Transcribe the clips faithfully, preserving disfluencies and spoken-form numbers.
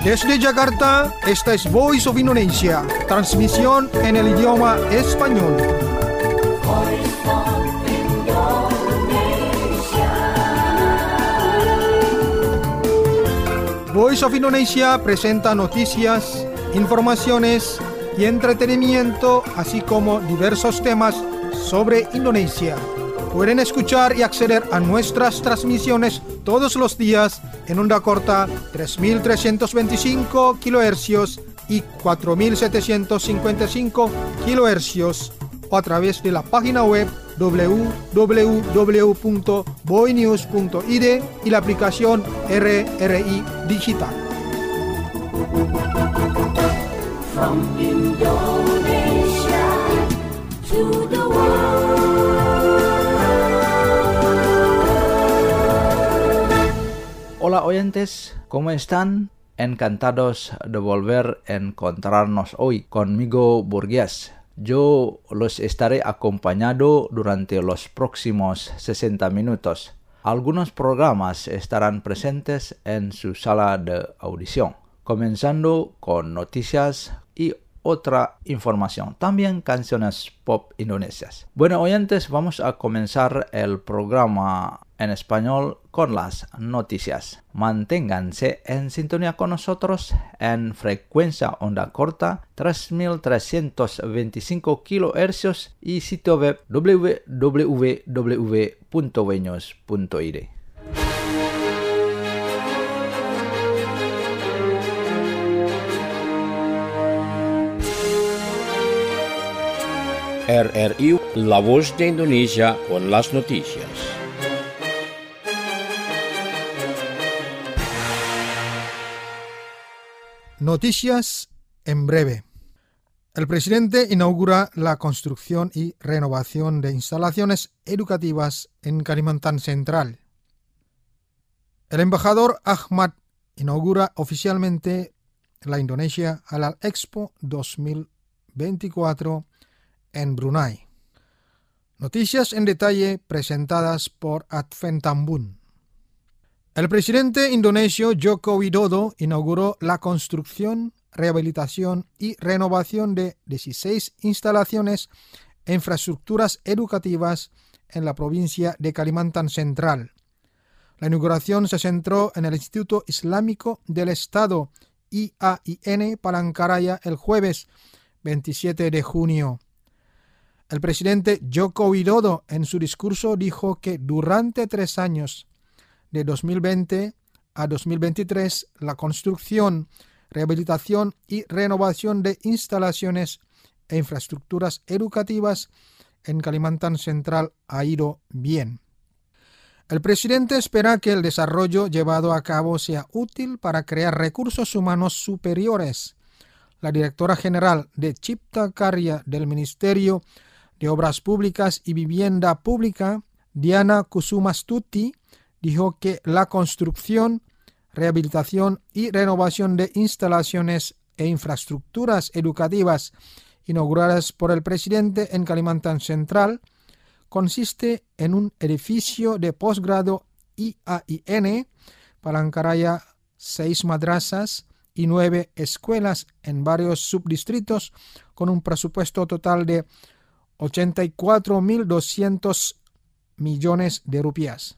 Desde Jakarta, esta es Voice of Indonesia, transmisión en el idioma español. Voice of Indonesia presenta noticias, informaciones y entretenimiento, así como diversos temas sobre Indonesia. Pueden escuchar y acceder a nuestras transmisiones todos los días en onda corta tres mil trescientos veinticinco kilohercios y cuatro mil setecientos cincuenta y cinco kilohercios o a través de la página web doble u doble u doble u punto boinews punto i d y la aplicación R R I Digital. From Indonesia to the world. Hola oyentes, ¿cómo están? Encantados de volver a encontrarnos hoy conmigo, Burgués. Yo los estaré acompañando durante los próximos sesenta minutos. Algunos programas estarán presentes en su sala de audición, comenzando con noticias y otra información, también canciones pop indonesias. Bueno, oyentes, vamos a comenzar el programa en español con las noticias. Manténganse en sintonía con nosotros en frecuencia onda corta tres mil trescientos veinticinco kilohercios y sitio web doble u doble u doble u punto boinews punto i d. R R I, la voz de Indonesia con las noticias. Noticias en breve. El presidente inaugura la construcción y renovación de instalaciones educativas en Kalimantan Central. El embajador Ahmad inaugura oficialmente la Indonesia Halal Expo dos mil veinticuatro en Brunei. Noticias en detalle presentadas por Adven Tambun. El presidente indonesio Joko Widodo inauguró la construcción, rehabilitación y renovación de dieciséis instalaciones e infraestructuras educativas en la provincia de Kalimantan Central. La inauguración se centró en el Instituto Islámico del Estado I A I N Palangkaraya el jueves veintisiete de junio. El presidente Joko Widodo en su discurso dijo que durante tres años, de dos mil veinte a dos mil veintitrés, la construcción, rehabilitación y renovación de instalaciones e infraestructuras educativas en Kalimantan Central ha ido bien. El presidente espera que el desarrollo llevado a cabo sea útil para crear recursos humanos superiores. La directora general de Cipta Karya del Ministerio de Obras Públicas y Vivienda Pública, Diana Kusumastuti, dijo que la construcción, rehabilitación y renovación de instalaciones e infraestructuras educativas inauguradas por el presidente en Kalimantan Central consiste en un edificio de posgrado I A I N, Palangkaraya, seis madrasas y nueve escuelas en varios subdistritos con un presupuesto total de ochenta y cuatro mil doscientos millones de rupias.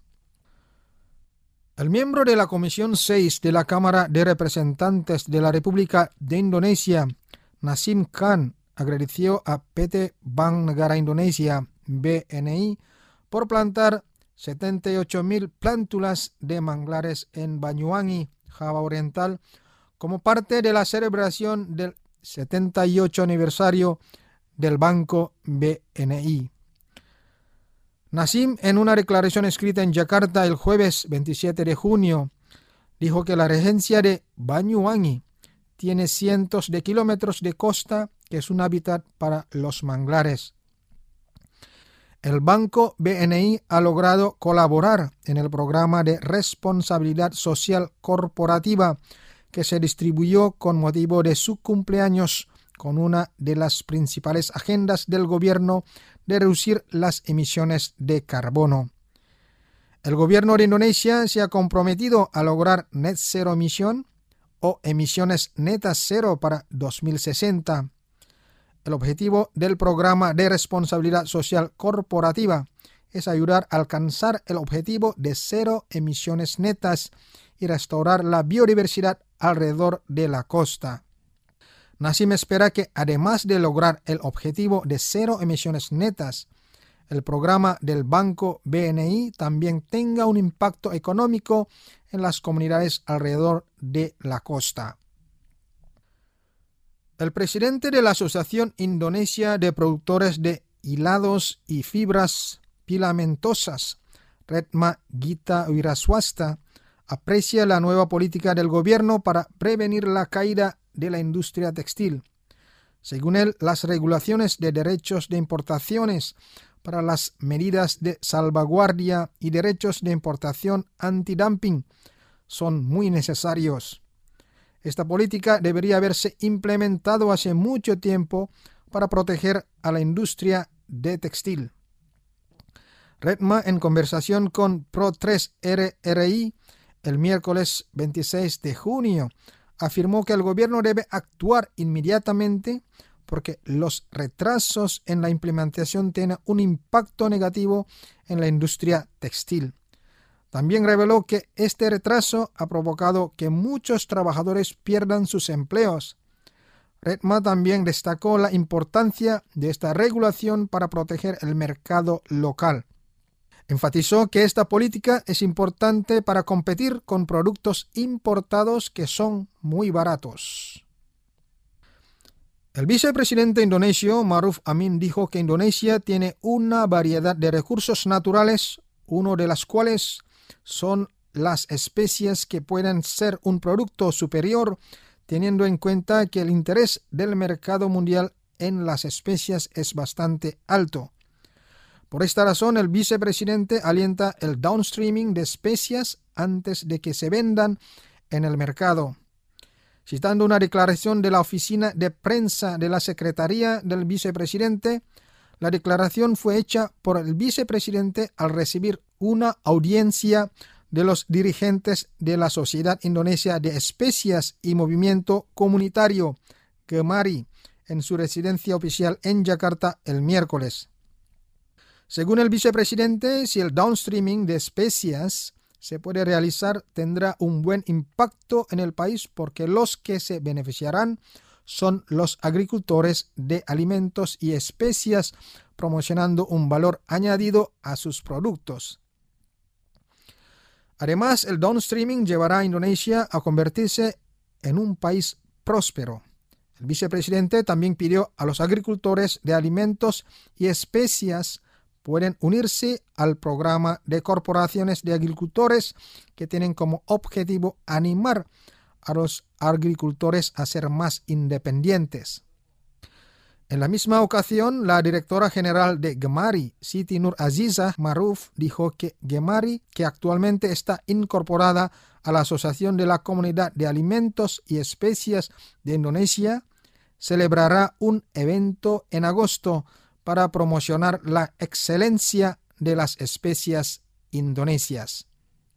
El miembro de la Comisión seis de la Cámara de Representantes de la República de Indonesia, Nasim Khan, agradeció a P T Bank Negara Indonesia, B N I, por plantar setenta y ocho mil plántulas de manglares en Banyuwangi, Java Oriental, como parte de la celebración del setenta y ocho aniversario del Banco B N I. Nasim, en una declaración escrita en Yakarta el jueves veintisiete de junio, dijo que la regencia de Banyuwangi tiene cientos de kilómetros de costa que es un hábitat para los manglares. El Banco B N I ha logrado colaborar en el programa de responsabilidad social corporativa que se distribuyó con motivo de su cumpleaños con una de las principales agendas del gobierno de reducir las emisiones de carbono. El gobierno de Indonesia se ha comprometido a lograr net zero emisión o emisiones netas cero para dos mil sesenta. El objetivo del Programa de Responsabilidad Social Corporativa es ayudar a alcanzar el objetivo de cero emisiones netas y restaurar la biodiversidad alrededor de la costa. Nassim espera que, además de lograr el objetivo de cero emisiones netas, el programa del Banco B N I también tenga un impacto económico en las comunidades alrededor de la costa. El presidente de la Asociación Indonesia de Productores de Hilados y Fibras Filamentosas, Retma Gita Wiraswasta, aprecia la nueva política del gobierno para prevenir la caída de la industria textil. Según él, las regulaciones de derechos de importaciones para las medidas de salvaguardia y derechos de importación antidumping son muy necesarios. Esta política debería haberse implementado hace mucho tiempo para proteger a la industria de textil. Retma, en conversación con Pro tres R R I el miércoles veintiséis de junio, afirmó que el gobierno debe actuar inmediatamente porque los retrasos en la implementación tienen un impacto negativo en la industria textil. También reveló que este retraso ha provocado que muchos trabajadores pierdan sus empleos. Retma también destacó la importancia de esta regulación para proteger el mercado local. Enfatizó que esta política es importante para competir con productos importados que son muy baratos. El vicepresidente indonesio Maruf Amin dijo que Indonesia tiene una variedad de recursos naturales, uno de los cuales son las especies que pueden ser un producto superior, teniendo en cuenta que el interés del mercado mundial en las especies es bastante alto. Por esta razón, el vicepresidente alienta el downstreaming de especias antes de que se vendan en el mercado. Citando una declaración de la oficina de prensa de la Secretaría del vicepresidente, la declaración fue hecha por el vicepresidente al recibir una audiencia de los dirigentes de la Sociedad Indonesia de Especias y Movimiento Comunitario, Gemari, en su residencia oficial en Yakarta el miércoles. Según el vicepresidente, si el downstreaming de especias se puede realizar, tendrá un buen impacto en el país porque los que se beneficiarán son los agricultores de alimentos y especias, promocionando un valor añadido a sus productos. Además, el downstreaming llevará a Indonesia a convertirse en un país próspero. El vicepresidente también pidió a los agricultores de alimentos y especias pueden unirse al programa de corporaciones de agricultores que tienen como objetivo animar a los agricultores a ser más independientes. En la misma ocasión, la directora general de Gemari, Siti Nur Azizah Maruf, dijo que Gemari, que actualmente está incorporada a la Asociación de la Comunidad de Alimentos y Especias de Indonesia, celebrará un evento en agosto para promocionar la excelencia de las especias indonesias.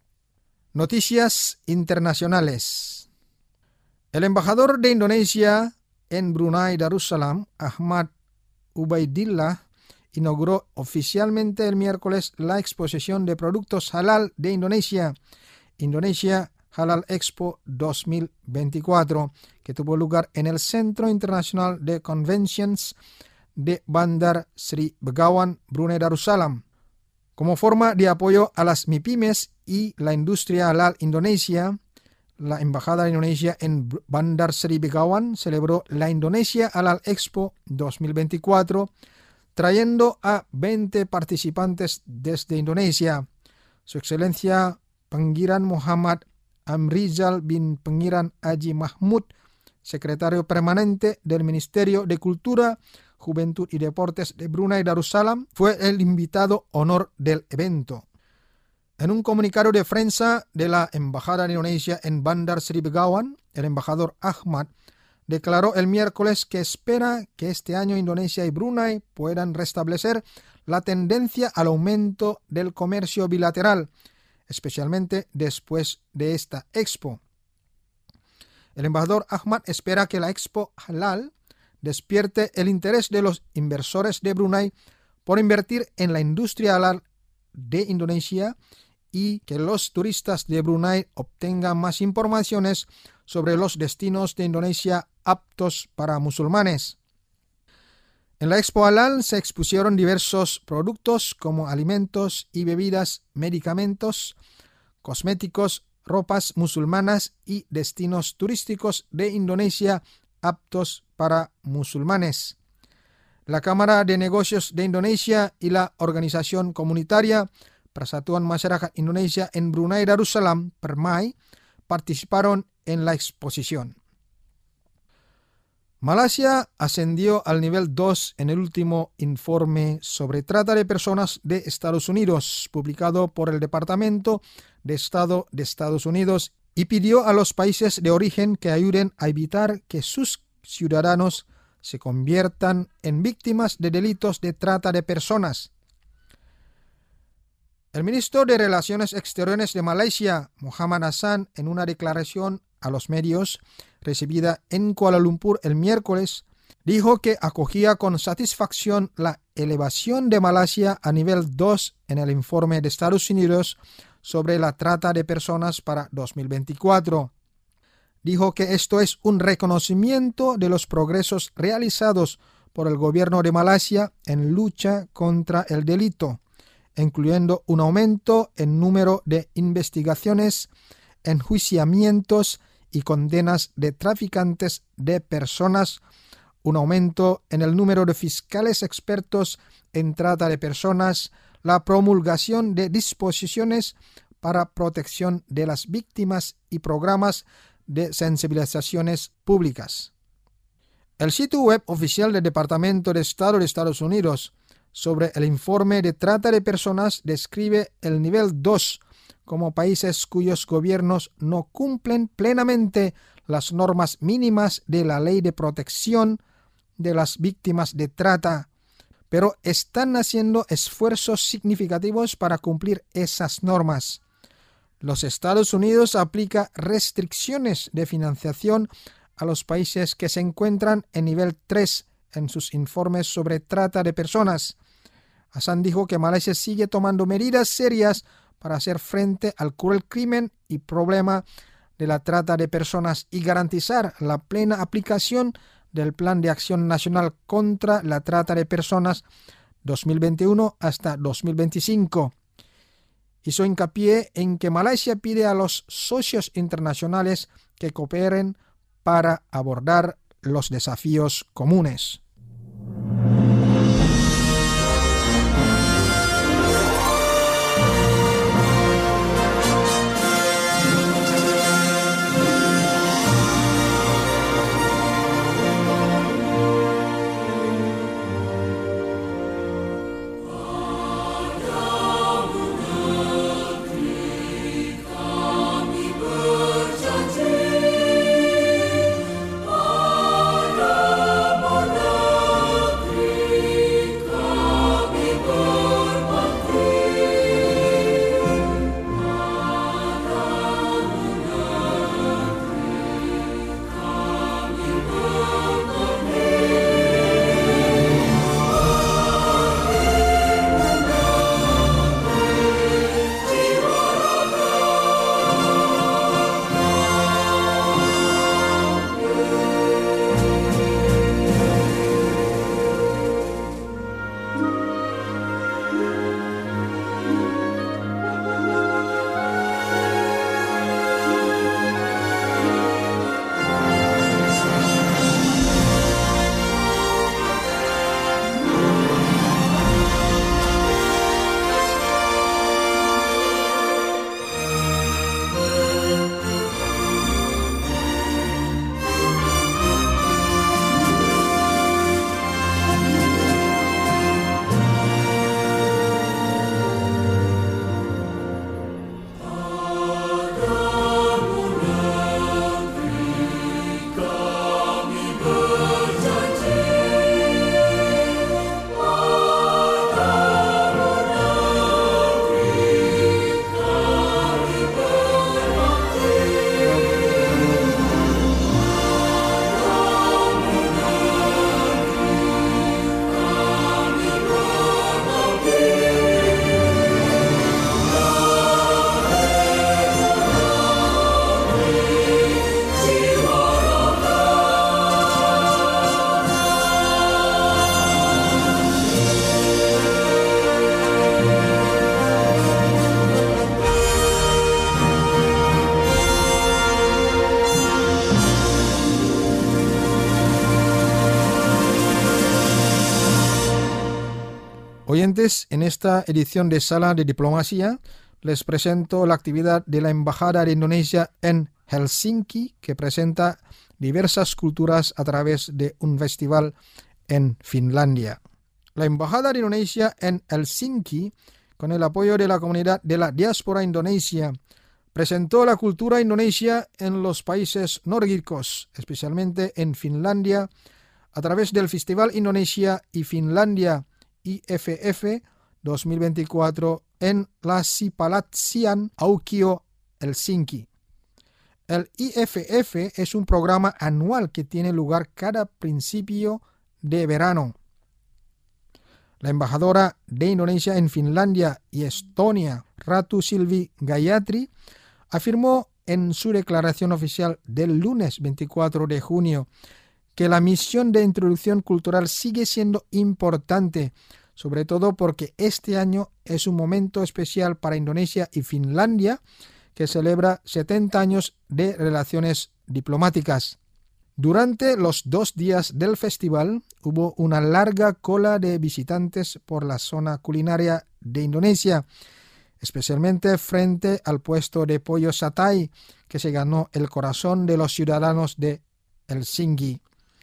Noticias internacionales. El embajador de Indonesia en Brunei Darussalam, Ahmad Ubaidillah, inauguró oficialmente el miércoles la exposición de productos halal de Indonesia, Indonesia Halal Expo dos mil veinticuatro, que tuvo lugar en el Centro Internacional de Conventions de Bandar Sri Begawan, Brunei Darussalam. Como forma de apoyo a las MIPYMES y la industria halal indonesia, la Embajada de Indonesia en Bandar Sri Begawan celebró la Indonesia Halal Expo dos mil veinticuatro, trayendo a veinte participantes desde Indonesia. Su Excelencia Pangeran Muhammad Amrizal bin Pangeran Haji Mahmud, secretario permanente del Ministerio de Cultura, Juventud y Deportes de Brunei Darussalam, fue el invitado honor del evento. En un comunicado de prensa de la Embajada de Indonesia en Bandar Sri Begawan, el embajador Ahmad declaró el miércoles que espera que este año Indonesia y Brunei puedan restablecer la tendencia al aumento del comercio bilateral, especialmente después de esta expo. El embajador Ahmad espera que la Expo Halal despierte el interés de los inversores de Brunei por invertir en la industria halal de Indonesia y que los turistas de Brunei obtengan más informaciones sobre los destinos de Indonesia aptos para musulmanes. En la Expo Halal se expusieron diversos productos como alimentos y bebidas, medicamentos, cosméticos, ropas musulmanas y destinos turísticos de Indonesia aptos para musulmanes. La Cámara de Negocios de Indonesia y la organización comunitaria Persatuan Masyarakat Indonesia en Brunei Darussalam, Permai, participaron en la exposición. Malasia ascendió al nivel dos en el último informe sobre trata de personas de Estados Unidos, publicado por el Departamento de Estado de Estados Unidos, y pidió a los países de origen que ayuden a evitar que sus ciudadanos se conviertan en víctimas de delitos de trata de personas. El ministro de Relaciones Exteriores de Malasia, Muhammad Hassan, en una declaración a los medios recibida en Kuala Lumpur el miércoles, dijo que acogía con satisfacción la elevación de Malasia a nivel dos en el informe de Estados Unidos sobre la trata de personas para dos mil veinticuatro. Dijo que esto es un reconocimiento de los progresos realizados por el gobierno de Malasia en lucha contra el delito, incluyendo un aumento en número de investigaciones, enjuiciamientos y condenas de traficantes de personas, un aumento en el número de fiscales expertos en trata de personas, la promulgación de disposiciones para protección de las víctimas y programas de sensibilizaciones públicas. El sitio web oficial del Departamento de Estado de Estados Unidos sobre el informe de trata de personas describe el nivel dos como países cuyos gobiernos no cumplen plenamente las normas mínimas de la Ley de Protección de las Víctimas de Trata, pero están haciendo esfuerzos significativos para cumplir esas normas. Los Estados Unidos aplica restricciones de financiación a los países que se encuentran en nivel tres en sus informes sobre trata de personas. Hassan dijo que Malasia sigue tomando medidas serias para hacer frente al cruel crimen y problema de la trata de personas y garantizar la plena aplicación del Plan de Acción Nacional contra la Trata de Personas dos mil veintiuno hasta dos mil veinticinco. Hizo hincapié en que Malasia pide a los socios internacionales que cooperen para abordar los desafíos comunes. Berjanji pada Oyentes, en esta edición de Sala de Diplomacia les presento la actividad de la Embajada de Indonesia en Helsinki, que presenta diversas culturas a través de un festival en Finlandia. La Embajada de Indonesia en Helsinki, con el apoyo de la comunidad de la diáspora indonesia, presentó la cultura indonesia en los países nórdicos, especialmente en Finlandia, a través del Festival Indonesia y Finlandia I F F dos mil veinticuatro en Lasipalatsian Aukio, Helsinki. El I F F es un programa anual que tiene lugar cada principio de verano. La embajadora de Indonesia en Finlandia y Estonia, Ratu Silvi Gayatri, afirmó en su declaración oficial del lunes veinticuatro de junio que la misión de introducción cultural sigue siendo importante, sobre todo porque este año es un momento especial para Indonesia y Finlandia, que celebra setenta años de relaciones diplomáticas. Durante los dos días del festival hubo una larga cola de visitantes por la zona culinaria de Indonesia, especialmente frente al puesto de pollo satay, que se ganó el corazón de los ciudadanos de Helsinki.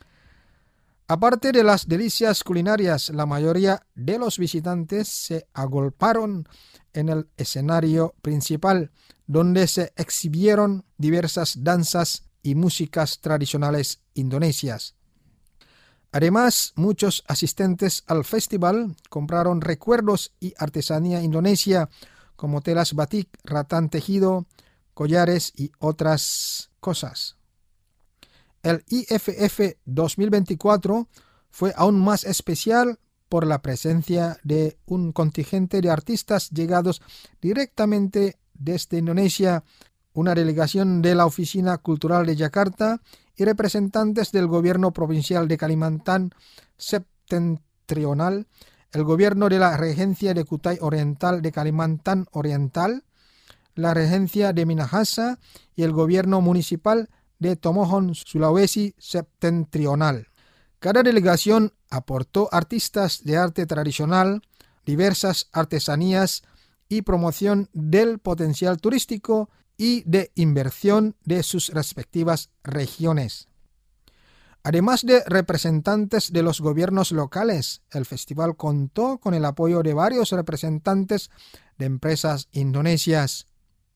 Aparte de las delicias culinarias, la mayoría de los visitantes se agolparon en el escenario principal, donde se exhibieron diversas danzas y músicas tradicionales indonesias. Además, muchos asistentes al festival compraron recuerdos y artesanía indonesia, como telas batik, ratán tejido, collares y otras cosas. El I F F dos mil veinticuatro fue aún más especial por la presencia de un contingente de artistas llegados directamente desde Indonesia, una delegación de la Oficina Cultural de Yakarta y representantes del Gobierno Provincial de Kalimantan Septentrional, el Gobierno de la Regencia de Kutai Oriental de Kalimantan Oriental, la Regencia de Minahasa y el Gobierno Municipal de Tomohon, Sulawesi Septentrional. Cada delegación aportó artistas de arte tradicional, diversas artesanías y promoción del potencial turístico y de inversión de sus respectivas regiones. Además de representantes de los gobiernos locales, el festival contó con el apoyo de varios representantes de empresas indonesias.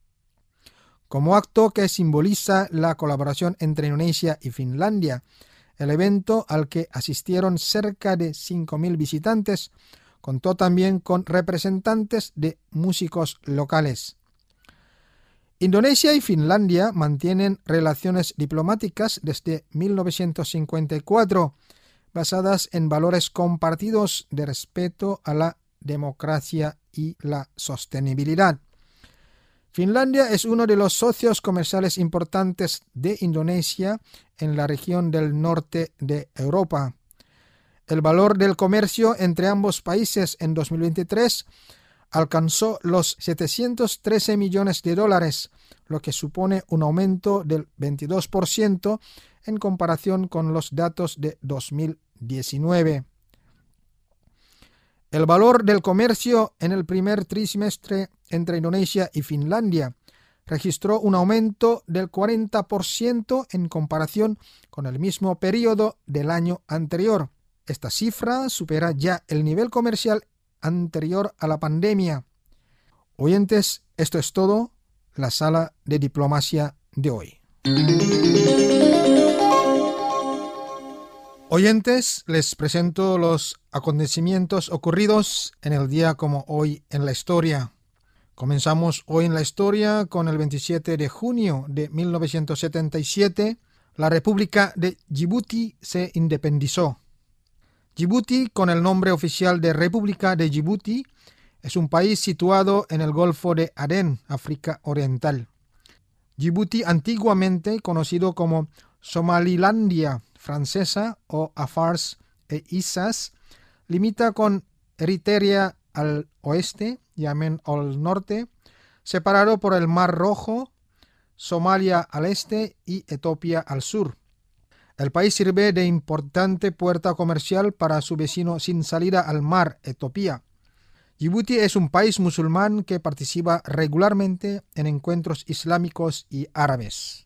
Como acto que simboliza la colaboración entre Indonesia y Finlandia, el evento, al que asistieron cerca de cinco mil visitantes, contó también con representantes de músicos locales. Indonesia y Finlandia mantienen relaciones diplomáticas desde mil novecientos cincuenta y cuatro, basadas en valores compartidos de respeto a la democracia y la sostenibilidad. Finlandia es uno de los socios comerciales importantes de Indonesia en la región del norte de Europa. El valor del comercio entre ambos países en dos mil veintitrés alcanzó los setecientos trece millones de dólares, lo que supone un aumento del veintidós por ciento en comparación con los datos de dos mil diecinueve. El valor del comercio en el primer trimestre entre Indonesia y Finlandia registró un aumento del cuarenta por ciento en comparación con el mismo periodo del año anterior. Esta cifra supera ya el nivel comercial anterior a la pandemia. Oyentes, esto es todo, la sala de diplomacia de hoy. Oyentes, les presento los acontecimientos ocurridos en el día como hoy en la historia. Comenzamos hoy en la historia con el veintisiete de junio de mil novecientos setenta y siete. La República de Djibouti se independizó. Djibouti, con el nombre oficial de República de Djibouti, es un país situado en el Golfo de Adén, África Oriental. Djibouti, antiguamente conocido como Somalilandia francesa o Afars e Isas, limita con Eritrea al oeste, Yemen al norte, separado por el Mar Rojo, Somalia al este y Etiopía al sur. El país sirve de importante puerta comercial para su vecino sin salida al mar, Etiopía. Djibouti es un país musulmán que participa regularmente en encuentros islámicos y árabes.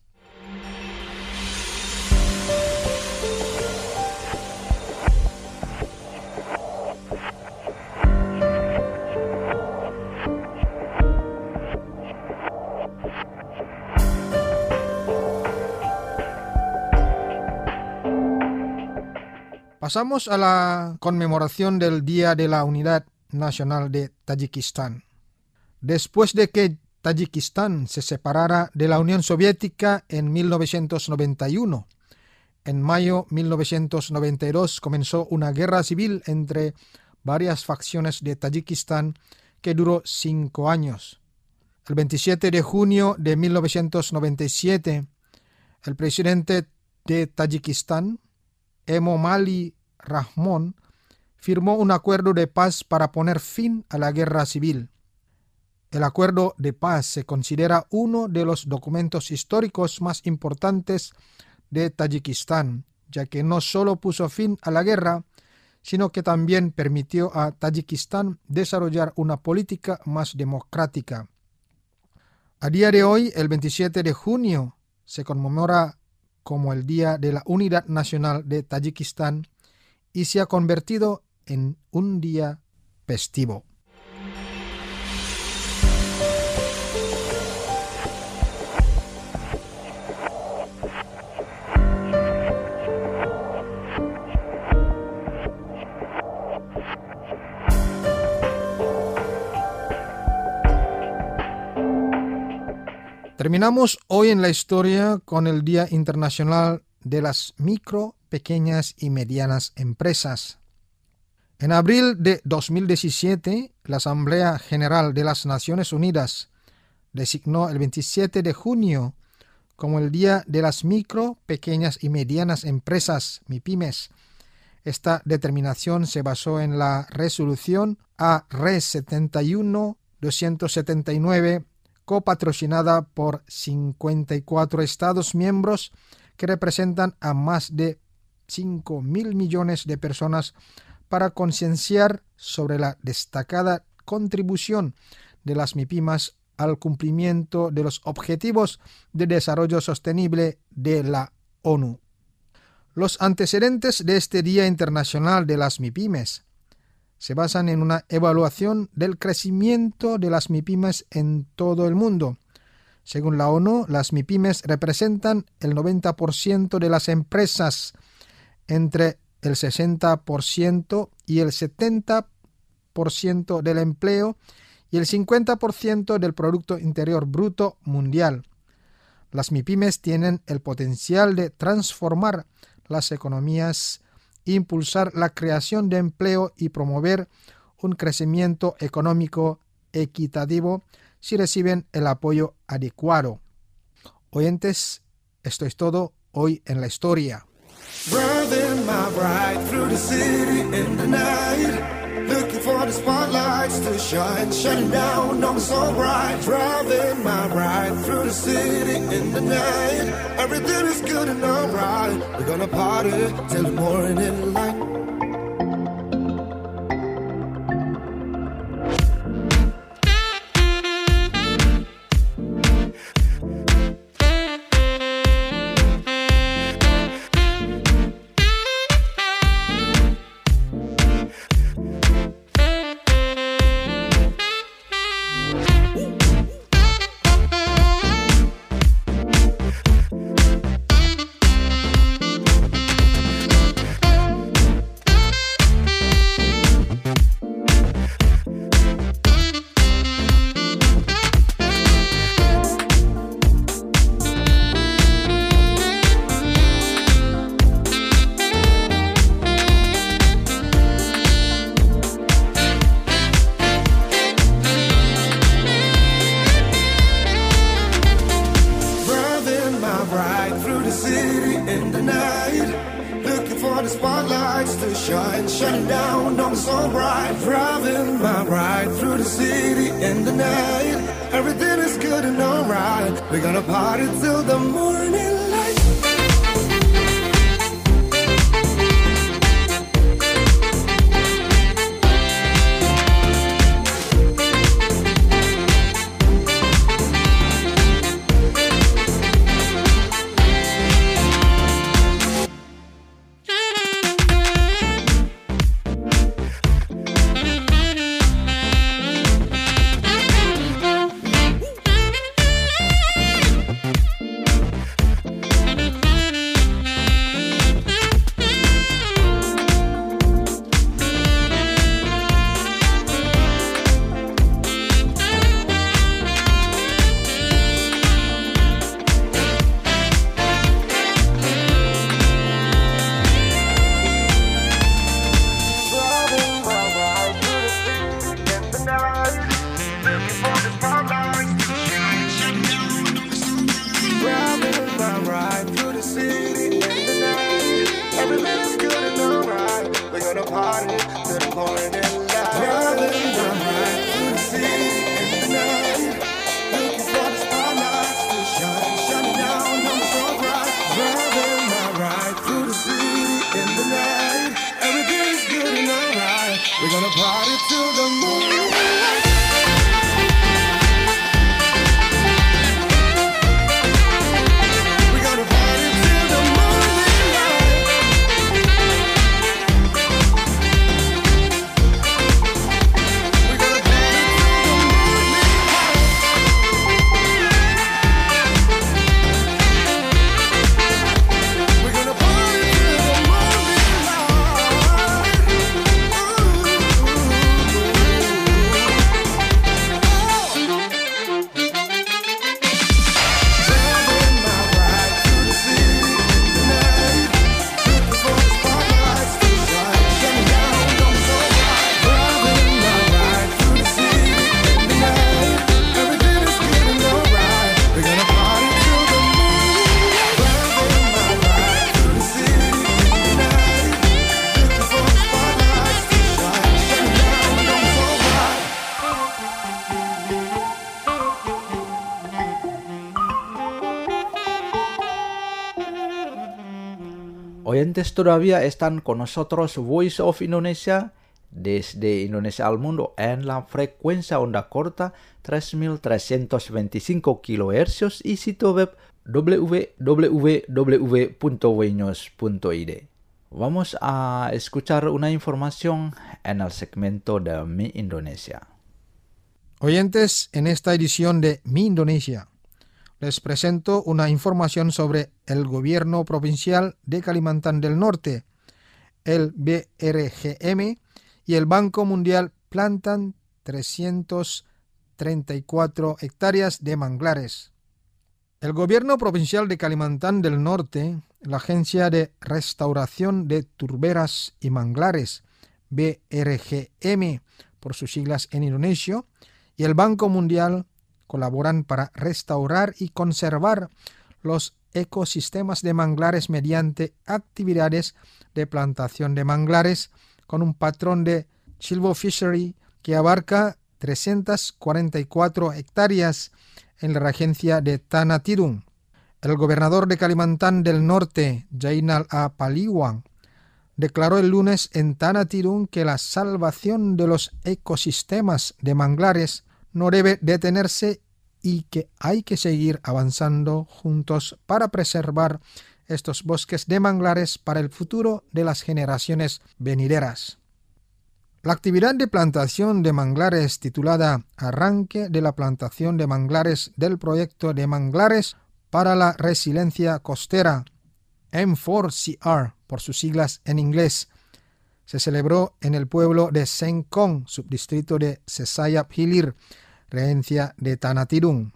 Pasamos a la conmemoración del Día de la Unidad Nacional de Tayikistán. Después de que Tayikistán se separara de la Unión Soviética en mil novecientos noventa y uno, en mayo de mil novecientos noventa y dos comenzó una guerra civil entre varias facciones de Tayikistán que duró cinco años. El veintisiete de junio de mil novecientos noventa y siete, el presidente de Tayikistán, Emomali Rahmon, firmó un acuerdo de paz para poner fin a la guerra civil. El acuerdo de paz se considera uno de los documentos históricos más importantes de Tayikistán, ya que no solo puso fin a la guerra, sino que también permitió a Tayikistán desarrollar una política más democrática. A día de hoy, el veintisiete de junio, se conmemora como el Día de la Unidad Nacional de Tayikistán y se ha convertido en un día festivo. Terminamos hoy en la historia con el Día Internacional de las Micro, Pequeñas y Medianas Empresas. En abril de dos mil diecisiete, la Asamblea General de las Naciones Unidas designó el veintisiete de junio como el Día de las Micro, Pequeñas y Medianas Empresas, MIPYMES. Esta determinación se basó en la resolución A R E setenta y uno doscientos setenta y nueve, copatrocinada por cincuenta y cuatro Estados miembros que representan a más de cinco mil millones de personas para concienciar sobre la destacada contribución de las MIPYMES al cumplimiento de los Objetivos de Desarrollo Sostenible de la ONU. Los antecedentes de este Día Internacional de las MIPYMES se basan en una evaluación del crecimiento de las MIPYMES en todo el mundo. Según la ONU, las MIPYMES representan el noventa por ciento de las empresas, entre el sesenta por ciento y el setenta por ciento del empleo y el cincuenta por ciento del Producto Interior Bruto mundial. Las MIPYMES tienen el potencial de transformar las economías, impulsar la creación de empleo y promover un crecimiento económico equitativo si reciben el apoyo adecuado. Oyentes, esto es todo hoy en la historia. Driving my ride through the city in the night, looking for the spotlights to shine, shining down on so bright. Driving my ride through the city in the night, everything is good and alright. We're gonna party till the morning light. We're gonna party till the morning light. till the moon. We're gonna party till the morning light. We're gonna party till the morning light. We're gonna party till the morning light. Driving my ride through the city tonight, looking for the spotlights to shine, shining down on me so bright. Driving my ride through the city tonight, everything is getting alright. We're gonna party till the moon. Driving my ride through the city tonight, looking for the spotlights to shine, shining down on me so bright. Oyentes, todavía están con nosotros Voice of Indonesia desde Indonesia al mundo en la frecuencia onda corta tres mil trescientos veinticinco kilohercios y sitio web w w w punto wenews punto i d. Vamos a escuchar una información en el segmento de Mi Indonesia. Oyentes, en esta edición de Mi Indonesia les presento una información sobre el gobierno provincial de Kalimantan del Norte. El B R G M y el Banco Mundial plantan trescientas treinta y cuatro hectáreas de manglares. El gobierno provincial de Kalimantan del Norte, la Agencia de Restauración de Turberas y Manglares, B R G M por sus siglas en indonesio, y el Banco Mundial colaboran para restaurar y conservar los ecosistemas de manglares mediante actividades de plantación de manglares con un patrón de silvofishery que abarca trescientas cuarenta y cuatro hectáreas en la regencia de Tanah Tidung. El gobernador de Kalimantan del Norte, Jainal A. Paliwang, declaró el lunes en Tanah Tidung que la salvación de los ecosistemas de manglares no debe detenerse y que hay que seguir avanzando juntos para preservar estos bosques de manglares para el futuro de las generaciones venideras. La actividad de plantación de manglares titulada Arranque de la plantación de manglares del proyecto de manglares para la resiliencia costera, M cuatro C R por sus siglas en inglés, se celebró en el pueblo de Sengkong, subdistrito de Sesayap Hilir, regencia de Tanah Tidung.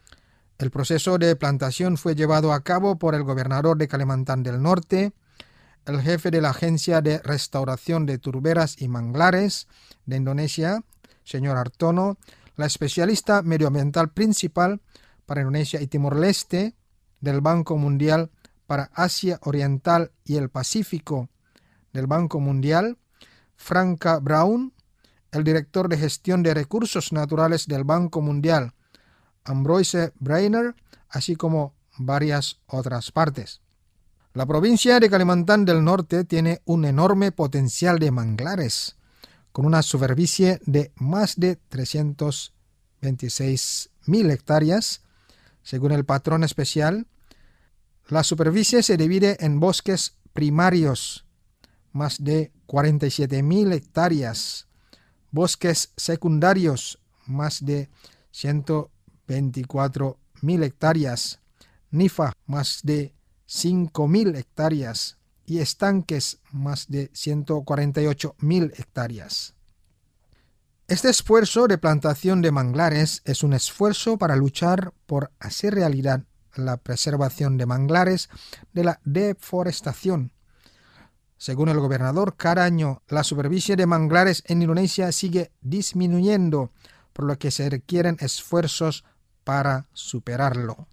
El proceso de plantación fue llevado a cabo por el gobernador de Kalimantan del Norte, el jefe de la Agencia de Restauración de Turberas y Manglares de Indonesia, señor Hartono, la especialista medioambiental principal para Indonesia y Timor-Leste del Banco Mundial para Asia Oriental y el Pacífico del Banco Mundial, Franca Braun, el director de gestión de recursos naturales del Banco Mundial, Ambroise Breiner, así como varias otras partes. La provincia de Kalimantan del Norte tiene un enorme potencial de manglares, con una superficie de más de trescientas veintiséis mil hectáreas. Según el patrón especial, la superficie se divide en bosques primarios, más de cuarenta y siete mil hectáreas, bosques secundarios, más de ciento veinticuatro mil hectáreas, Nifa, más de cinco mil hectáreas y estanques, más de ciento cuarenta y ocho mil hectáreas. Este esfuerzo de plantación de manglares es un esfuerzo para luchar por hacer realidad la preservación de manglares de la deforestación. Según el gobernador, cada año la superficie de manglares en Indonesia sigue disminuyendo, por lo que se requieren esfuerzos para superarlo.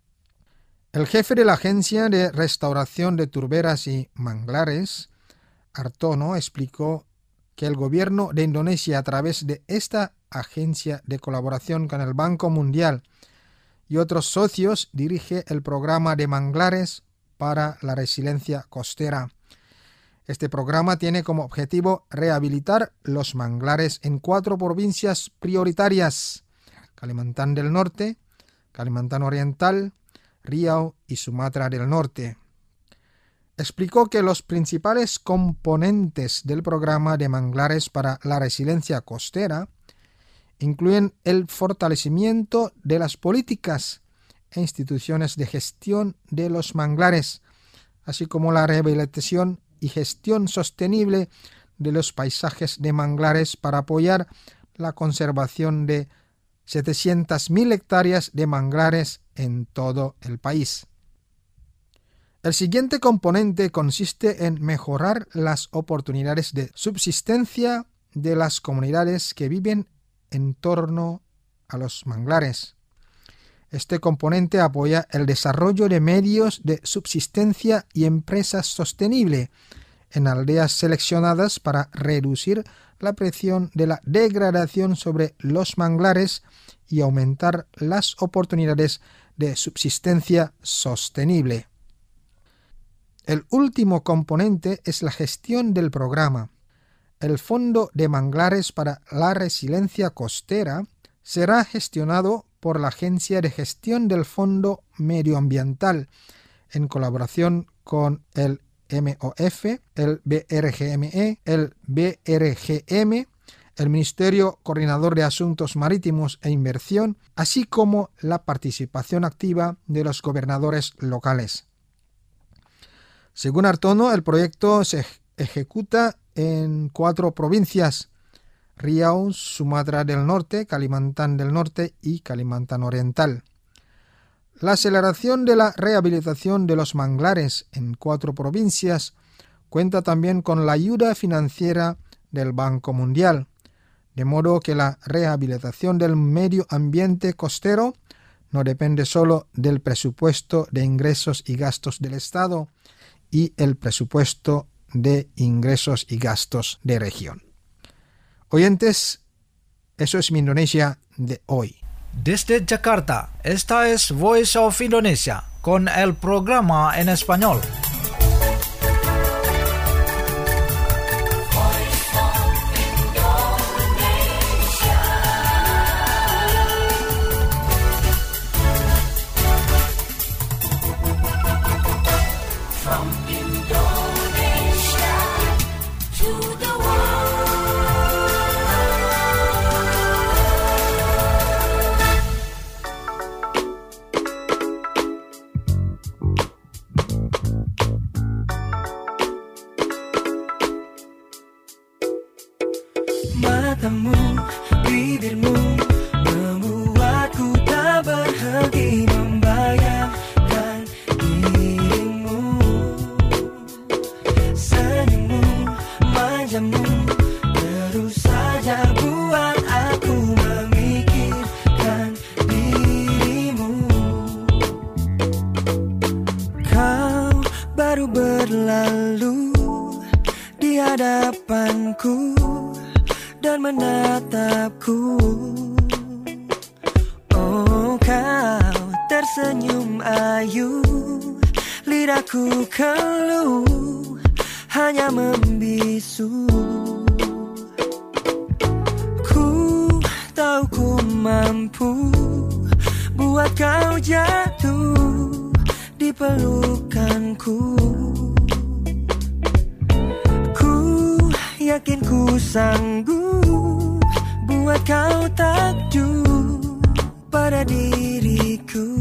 El jefe de la Agencia de Restauración de Turberas y Manglares, Hartono, explicó que el gobierno de Indonesia, a través de esta agencia de colaboración con el Banco Mundial y otros socios, dirige el programa de manglares para la resiliencia costera. Este programa tiene como objetivo rehabilitar los manglares en cuatro provincias prioritarias: Kalimantan del Norte, Kalimantan Oriental, Riau y Sumatra del Norte. Explicó que los principales componentes del programa de manglares para la resiliencia costera incluyen el fortalecimiento de las políticas e instituciones de gestión de los manglares, así como la rehabilitación y gestión sostenible de los paisajes de manglares para apoyar la conservación de setecientas mil hectáreas de manglares en todo el país. El siguiente componente consiste en mejorar las oportunidades de subsistencia de las comunidades que viven en torno a los manglares. Este componente apoya el desarrollo de medios de subsistencia y empresas sostenibles en aldeas seleccionadas para reducir la presión de la degradación sobre los manglares y aumentar las oportunidades de subsistencia sostenible. El último componente es la gestión del programa. El Fondo de Manglares para la Resiliencia Costera será gestionado por la Agencia de Gestión del Fondo Medioambiental en colaboración con el M O F, el B R G M E, el B R G M, el Ministerio Coordinador de Asuntos Marítimos e Inversión, así como la participación activa de los gobernadores locales. Según Artono, el proyecto se ejecuta en cuatro provincias: Riau, Sumatra del Norte, Kalimantan del Norte y Kalimantan Oriental. La aceleración de la rehabilitación de los manglares en cuatro provincias cuenta también con la ayuda financiera del Banco Mundial, de modo que la rehabilitación del medio ambiente costero no depende solo del presupuesto de ingresos y gastos del Estado y el presupuesto de ingresos y gastos de región. Oyentes, eso es mi Indonesia de hoy. Desde Jakarta, esta es Voice of Indonesia con el programa en español. Matamu, bibirmu membuatku tak berhenti membayangkan dirimu. Senyummu, manjamu terus saja buat aku memikirkan dirimu. Kau baru berlalu di hadapanku dan menatapku. Oh, kau tersenyum ayu, lidahku keluh, hanya membisu. Ku tahu ku mampu buat kau jatuh di pelukanku. Yakin ku sanggup buat kau takjub pada diriku.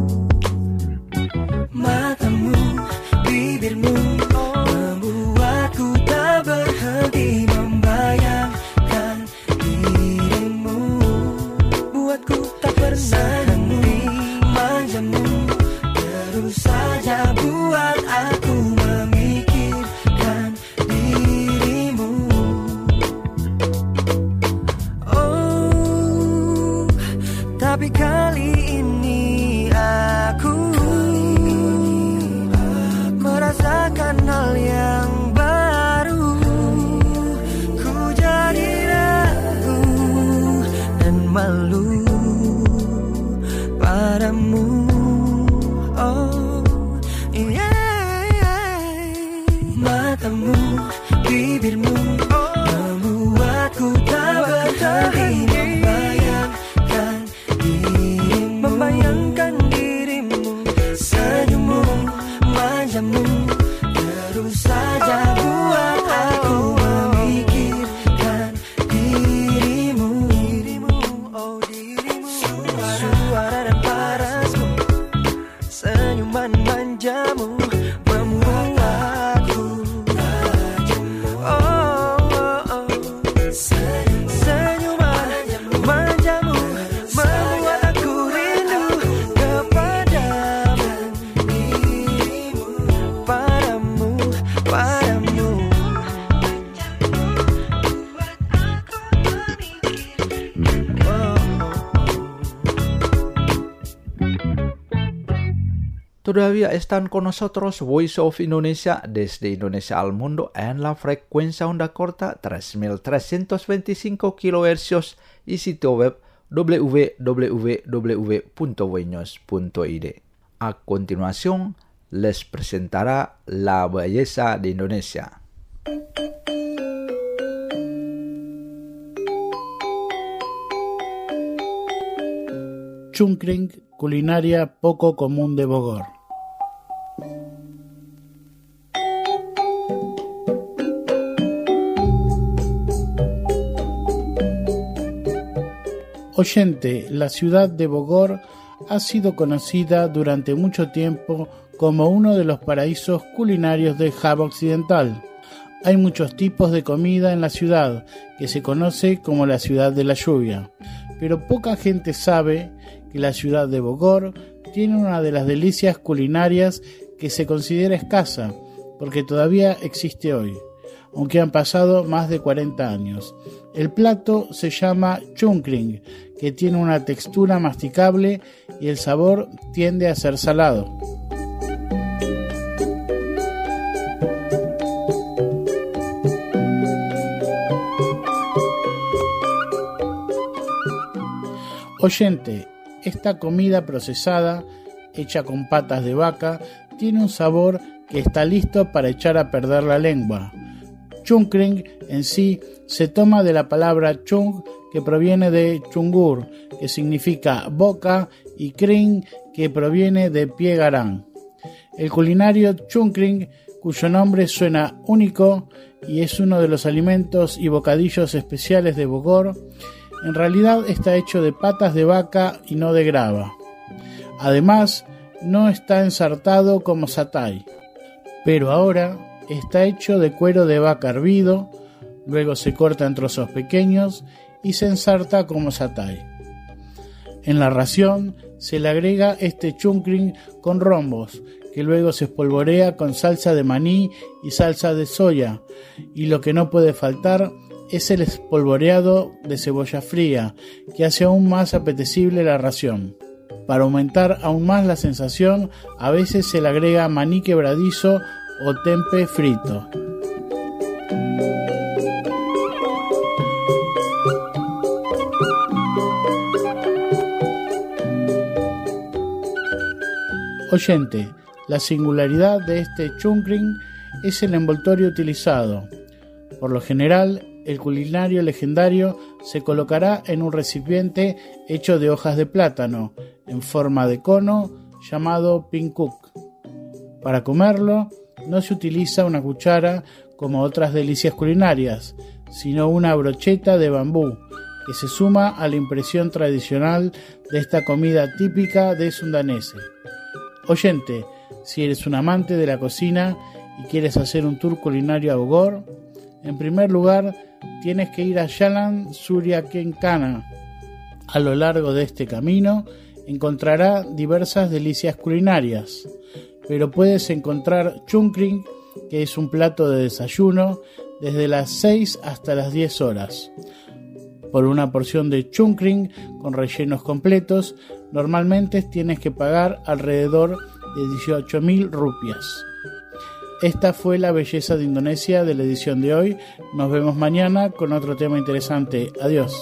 Matamu, bibirmu membuatku tak berhenti membayangkan dirimu. Buatku tak pernah henti manjamu, terus saja buat aku memikirkan dirimu. Tapi kali ini aku merasakan hal yang baru. Ku jadi ragu dan malu padamu. Oh, yeah. Matamu, todavía están con nosotros Voice of Indonesia desde Indonesia al mundo en la frecuencia onda corta tres mil trescientos veinticinco kilohercios y sitio web w w w punto voinews punto i d. A continuación, les presentará la belleza de Indonesia. Cungkring, culinaria poco común de Bogor. Oyente, la ciudad de Bogor ha sido conocida durante mucho tiempo como uno de los paraísos culinarios de Java Occidental. Hay muchos tipos de comida en la ciudad, que se conoce como la ciudad de la lluvia, pero poca gente sabe que la ciudad de Bogor tiene una de las delicias culinarias que se considera escasa, porque todavía existe hoy, aunque han pasado más de cuarenta años. El plato se llama cungkring, que tiene una textura masticable y el sabor tiende a ser salado. Oyente, esta comida procesada, hecha con patas de vaca, tiene un sabor que está listo para echar a perder la lengua. Cungkring en sí se toma de la palabra chung, que proviene de chungur, que significa boca, y kring, que proviene de pie garán. El culinario cungkring, cuyo nombre suena único y es uno de los alimentos y bocadillos especiales de Bogor, en realidad está hecho de patas de vaca y no de grava. Además, no está ensartado como satay, pero ahora está hecho de cuero de vaca hervido, luego se corta en trozos pequeños y se ensarta como satay. En la ración se le agrega este cungkring con rombos, que luego se espolvorea con salsa de maní y salsa de soya, y lo que no puede faltar es el espolvoreado de cebolla fría, que hace aún más apetecible la ración. Para aumentar aún más la sensación, a veces se le agrega maní quebradizo o tempe frito. Oyente, la singularidad de este cungkring es el envoltorio utilizado. Por lo general, el culinario legendario se colocará en un recipiente hecho de hojas de plátano, en forma de cono, llamado pinkuk. Para comerlo, no se utiliza una cuchara como otras delicias culinarias, sino una brocheta de bambú, que se suma a la impresión tradicional de esta comida típica de Sundanese. Oyente, si eres un amante de la cocina y quieres hacer un tour culinario a Bogor, en primer lugar tienes que ir a Jalan Surya Kencana. A lo largo de este camino encontrará diversas delicias culinarias, pero puedes encontrar cungkring, que es un plato de desayuno, desde las seis hasta las diez horas. Por una porción de cungkring con rellenos completos, normalmente tienes que pagar alrededor de dieciocho mil rupias. Esta fue la belleza de Indonesia de la edición de hoy. Nos vemos mañana con otro tema interesante. Adiós.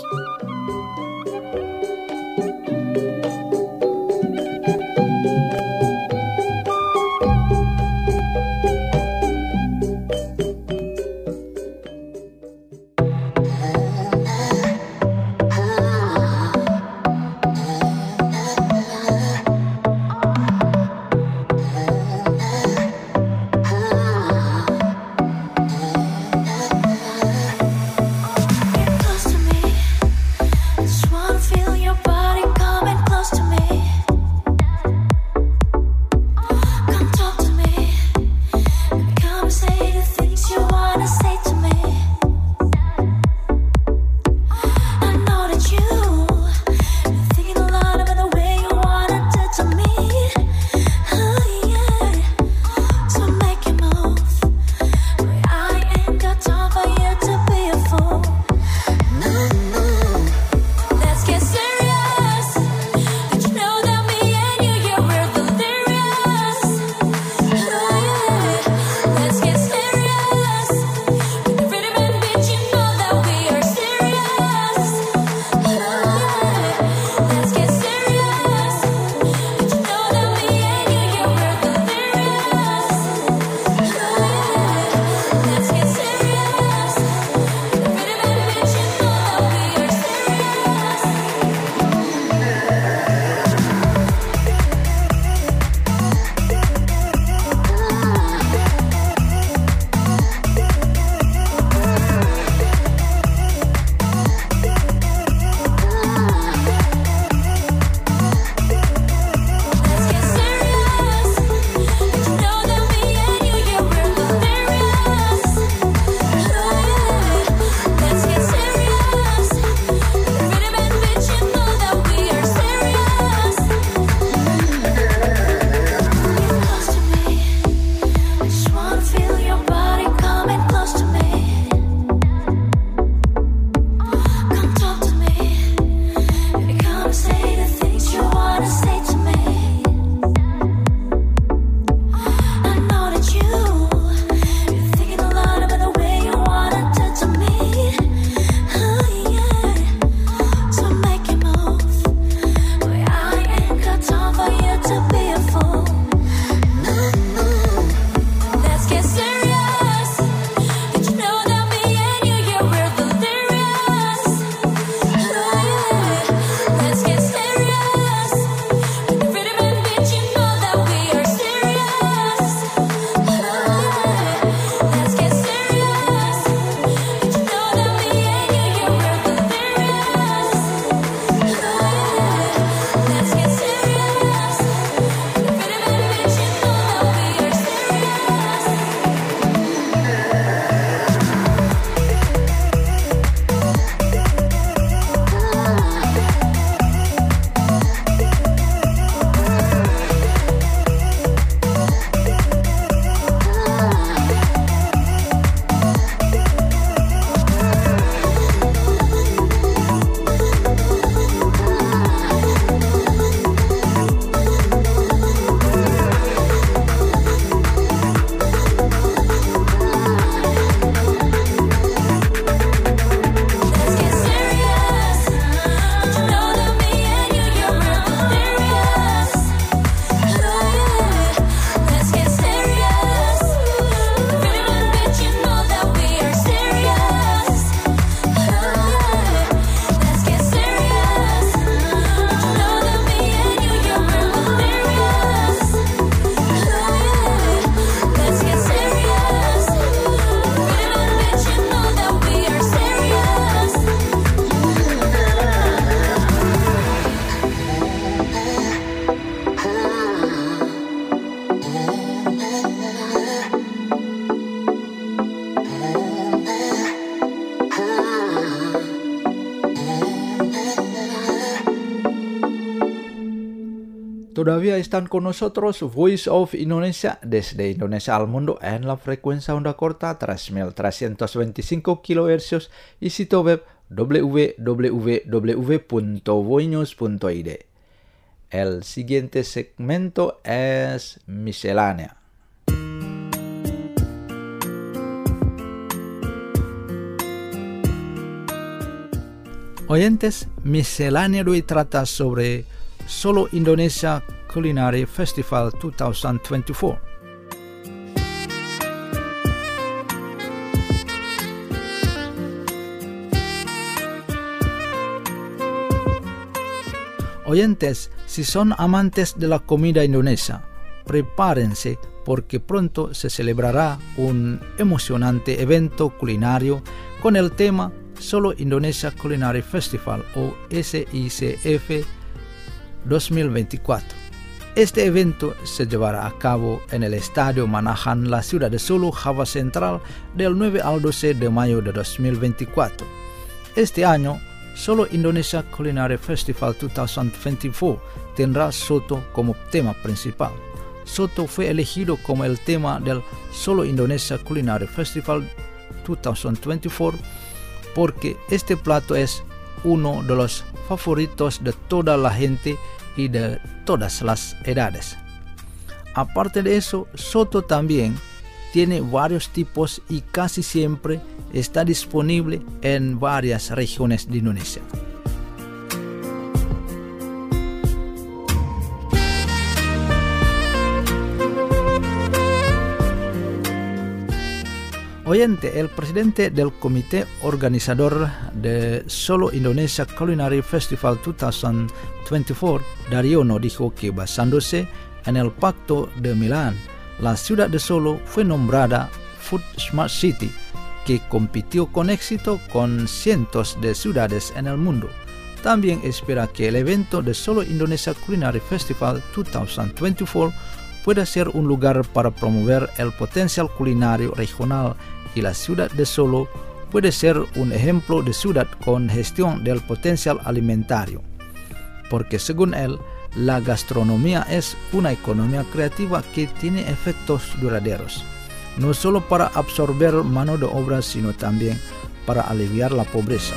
Todavía están con nosotros Voice of Indonesia desde Indonesia al mundo en la frecuencia onda corta tres mil trescientos veinticinco kilohercios y sitio web w w w punto voinews punto i d. El siguiente segmento es miscelánea. Oyentes, miscelánea de hoy trata sobre Solo Indonesia Culinary Festival dos mil veinticuatro. Oyentes, si son amantes de la comida indonesia, prepárense porque pronto se celebrará un emocionante evento culinario con el tema Solo Indonesia Culinary Festival o S I C F dos mil veinticuatro. Este evento se llevará a cabo en el Estadio Manahan, la ciudad de Solo, Java Central, del nueve al doce de mayo de dos mil veinticuatro. Este año, Solo Indonesia Culinary Festival dos mil veinticuatro tendrá soto como tema principal. Soto fue elegido como el tema del Solo Indonesia Culinary Festival dos mil veinticuatro porque este plato es uno de los favoritos de toda la gente y de todas las edades. Aparte de eso, soto también tiene varios tipos y casi siempre está disponible en varias regiones de Indonesia. Oyente, el presidente del comité organizador de Solo Indonesia Culinary Festival dos mil veinticuatro, Daryono, dijo que basándose en el Pacto de Milán, la ciudad de Solo fue nombrada Food Smart City, que compitió con éxito con cientos de ciudades en el mundo. También espera que el evento de Solo Indonesia Culinary Festival dos mil veinticuatro pueda ser un lugar para promover el potencial culinario regional y la ciudad de Solo puede ser un ejemplo de ciudad con gestión del potencial alimentario, porque según él, la gastronomía es una economía creativa que tiene efectos duraderos, no solo para absorber mano de obra, sino también para aliviar la pobreza.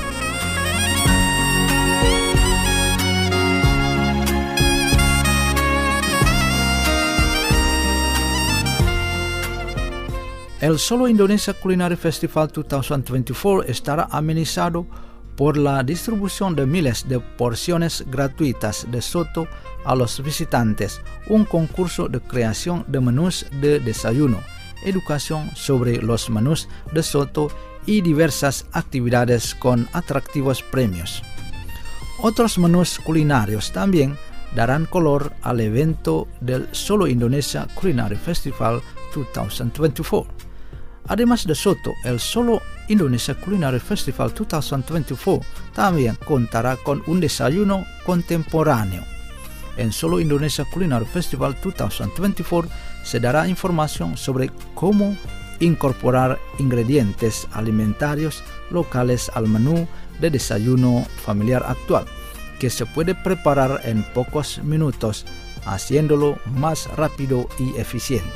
El Solo Indonesia Culinary Festival dos mil veinticuatro estará amenizado por la distribución de miles de porciones gratuitas de soto a los visitantes, un concurso de creación de menús de desayuno, educación sobre los menús de soto y diversas actividades con atractivos premios. Otros menús culinarios también darán color al evento del Solo Indonesia Culinary Festival dos mil veinticuatro. Además de soto, el Solo Indonesia Culinary Festival dos mil veinticuatro también contará con un desayuno contemporáneo. En Solo Indonesia Culinary Festival dos mil veinticuatro se dará información sobre cómo incorporar ingredientes alimentarios locales al menú de desayuno familiar actual, que se puede preparar en pocos minutos, haciéndolo más rápido y eficiente.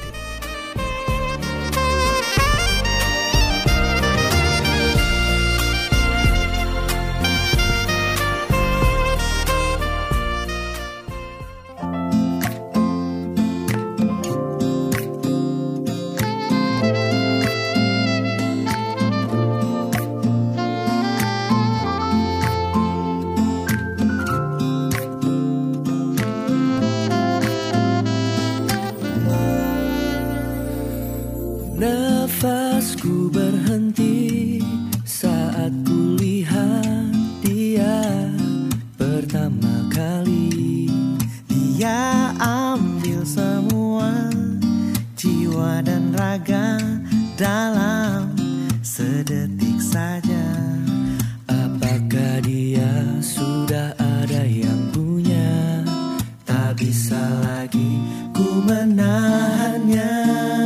Nafasku berhenti saat kulihat dia pertama kali. Dia ambil semua jiwa dan raga dalam sedetik saja. Apakah dia sudah ada yang punya? Tak bisa lagi ku menahannya.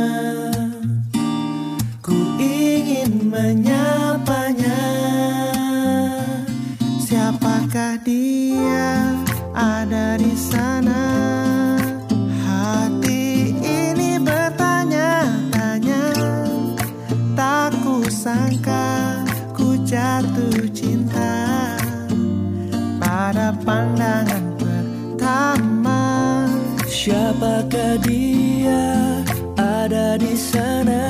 Menyapanya, siapakah dia ada di sana? pada pandangan pertama. Siapakah dia ada di sana?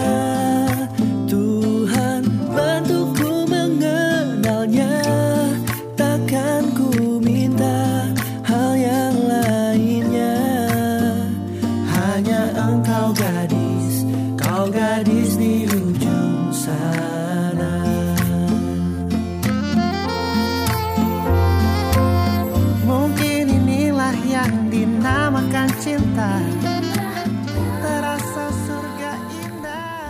Tuhan bantuku mengenalnya. Takkan ku minta hal yang lainnya. Hanya engkau gadis, kau gadis di ujung sana. Mungkin inilah yang dinamakan cinta. Terasa surga indah.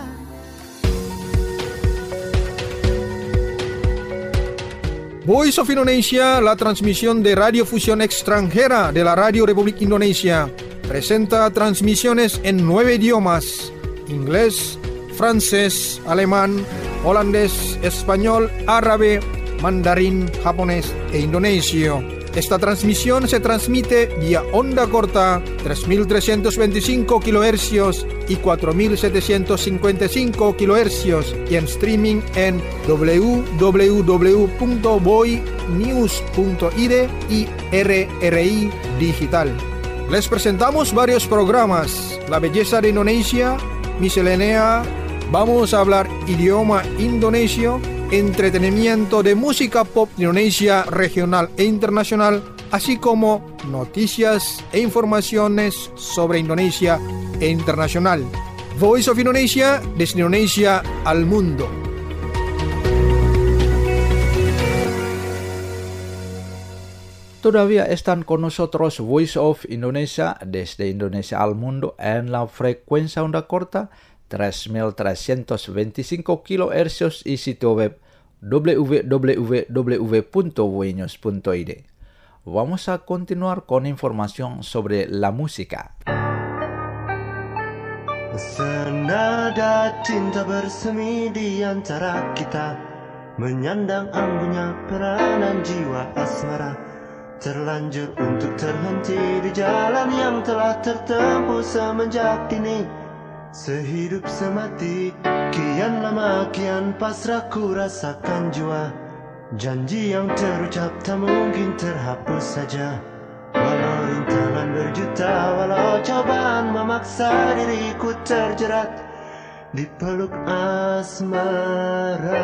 Voice of Indonesia, la transmisión de radiofusión extranjera de la Radio Republik Indonesia, presenta transmisiones en nueve idiomas: inglés, francés, alemán, holandés, español, árabe, mandarín, japonés e indonesio. Esta transmisión se transmite vía onda corta tres mil trescientos veinticinco kilohercios y cuatro mil setecientos cincuenta y cinco kilohercios y en streaming en doble u doble u doble u punto voy news punto i d y R R I Digital. Les presentamos varios programas: La belleza de Indonesia, Miscelánea, vamos a hablar idioma indonesio, entretenimiento de música pop de Indonesia regional e internacional, así como noticias e informaciones sobre Indonesia e internacional. Voice of Indonesia, desde Indonesia al mundo. Todavía están con nosotros Voice of Indonesia desde Indonesia al mundo en la frecuencia onda corta tres mil trescientos veinticinco kilohercios y sitio web doble u doble u doble u punto voinews punto i d. Vamos a continuar con información sobre la música. Senada cinta bersemi di antara kita, menyandang ambunya peranan jiwa asmara, terlanjur untuk terhenti di jalan yang telah tertempuh semenjak dini. Sehidup semati, kian lama kian pasrah ku rasakan jua. Janji yang terucap tak mungkin terhapus saja. Walau rintangan berjuta, walau cobaan memaksa diriku terjerat di peluk asmara.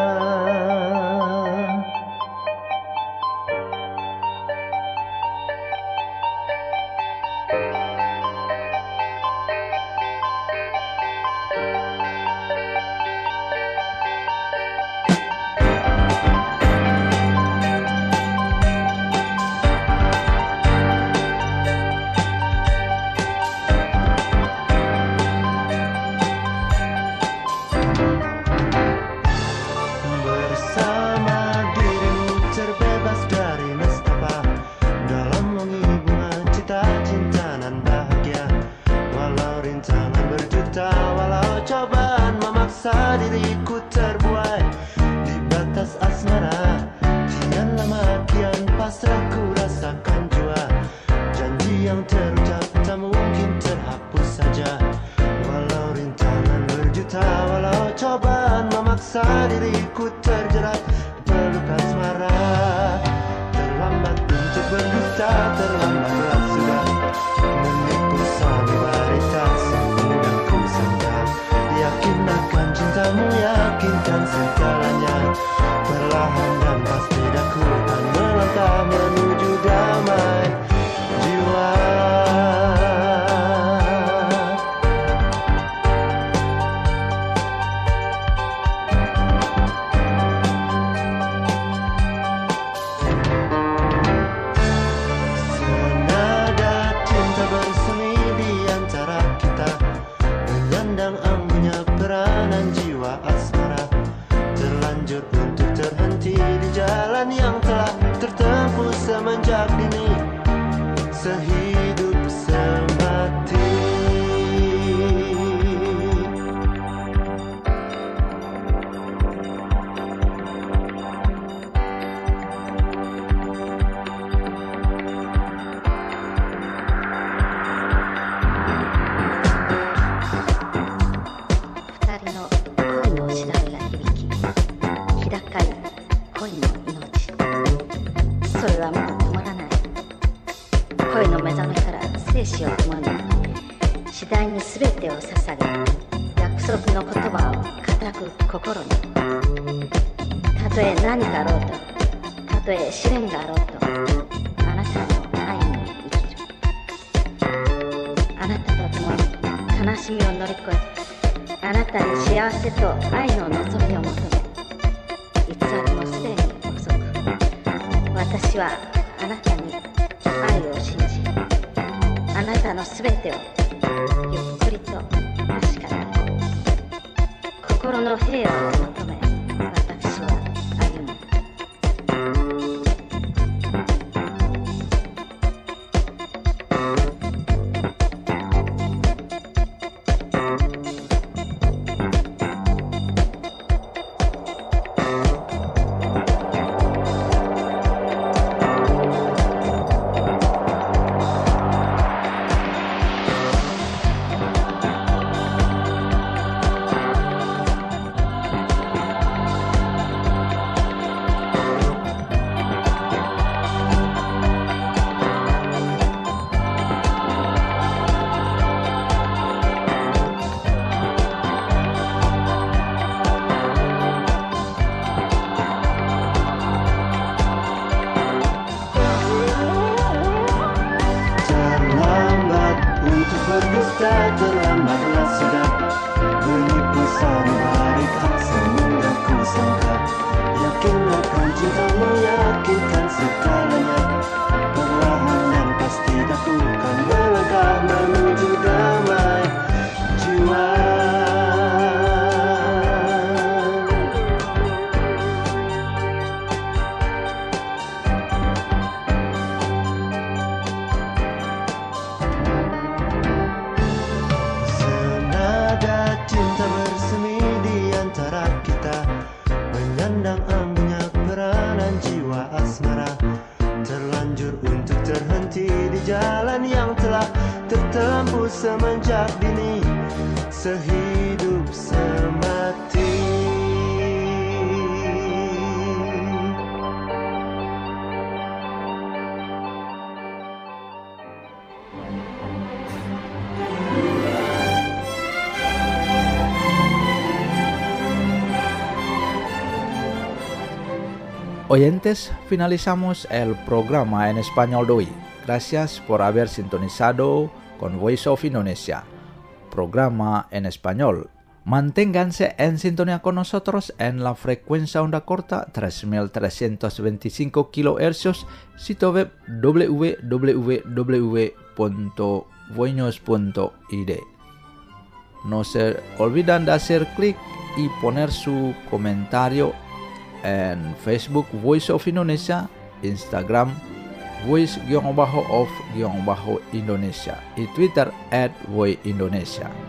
Diriku terbuai di batas asmara, kian lama kian pasrah ku rasakan jua. Janji yang terucap tak mungkin terhapus saja. Walau rintangan berjuta, walau cobaan memaksa diriku terjerat di peluk asmara. Terlambat untuk berdusta, terlambatlah sudah menipu sanubari semudah ku sangka. Yakin akan cintamu, yakinkan segalanya. Perlahan dan pasti aku akan melangkah menuju damai jiwa. それはまだ止まらない。恋の目覚めから生死を共に次第に全てを捧げ、約束の言葉を固く心に。たとえ何かあろうと、たとえ試練があろうと、あなたの愛に生きる。あなたと共に悲しみを乗り越え、あなたに幸せと愛の望みを求め、偽りもすでに遅く、私はあなたに愛を信じ、あなたのすべてをゆっくりと確かに、心の平和を求め、私は歩む。 Terlambatlah sudah, bunyi pesan balik tak semudah ku sangka. Yakin akan cintamu, yakinkan segalanya. Perlahan dan pasti aku kan melangkah menuju damai jiwa. Cinta bersemi di antara kita, menyandang ambunya peranan jiwa asmara. Terlanjur untuk terhenti di jalan yang telah tertempuh semenjak dini, sehidup semati. Oyentes, finalizamos el programa en español de hoy. Gracias por haber sintonizado con Voice of Indonesia, programa en español. Manténganse en sintonía con nosotros en la frecuencia onda corta tres mil trescientos veinticinco kilohercios, sitio web w w w punto voinos punto i d. No se olviden de hacer clic y poner su comentario en Facebook Voice of Indonesia, Instagram Voice-of-Indonesia y Twitter at Voice Indonesia.